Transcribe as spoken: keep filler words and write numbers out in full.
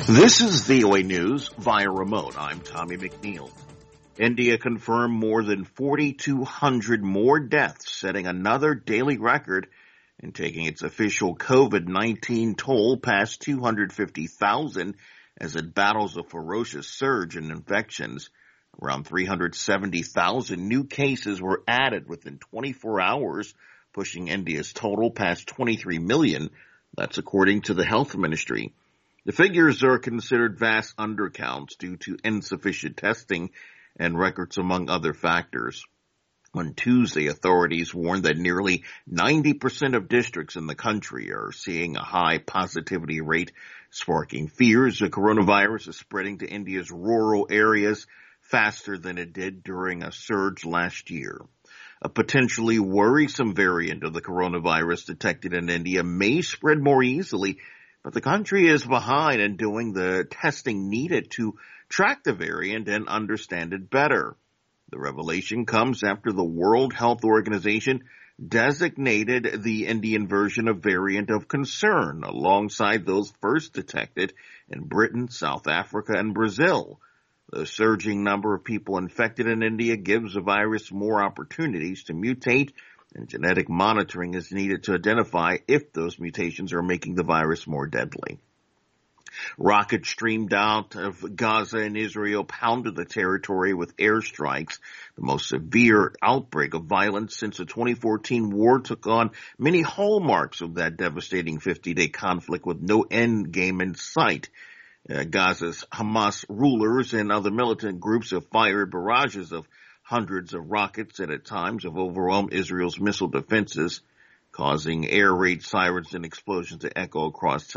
This is V O A News via remote. I'm Tommy McNeil. India confirmed more than forty-two hundred more deaths, setting another daily record and taking its official COVID nineteen toll past two hundred fifty thousand as it battles a ferocious surge in infections. Around three hundred seventy thousand new cases were added within twenty-four hours, pushing India's total past twenty-three million. That's according to the health ministry. The figures are considered vast undercounts due to insufficient testing and records, among other factors. On Tuesday, authorities warned that nearly ninety percent of districts in the country are seeing a high positivity rate, sparking fears the coronavirus is spreading to India's rural areas faster than it did during a surge last year. A potentially worrisome variant of the coronavirus detected in India may spread more easily, but the country is behind in doing the testing needed to track the variant and understand it better. The revelation comes after the World Health Organization designated the Indian version a variant of concern alongside those first detected in Britain, South Africa, and Brazil. The surging number of people infected in India gives the virus more opportunities to mutate, and genetic monitoring is needed to identify if those mutations are making the virus more deadly. Rockets streamed out of Gaza and Israel pounded the territory with airstrikes, the most severe outbreak of violence since the twenty fourteen war took on many hallmarks of that devastating fifty-day conflict with no end game in sight. Uh, Gaza's Hamas rulers and other militant groups have fired barrages of hundreds of rockets and at times have overwhelmed Israel's missile defenses, causing air raid sirens and explosions to echo across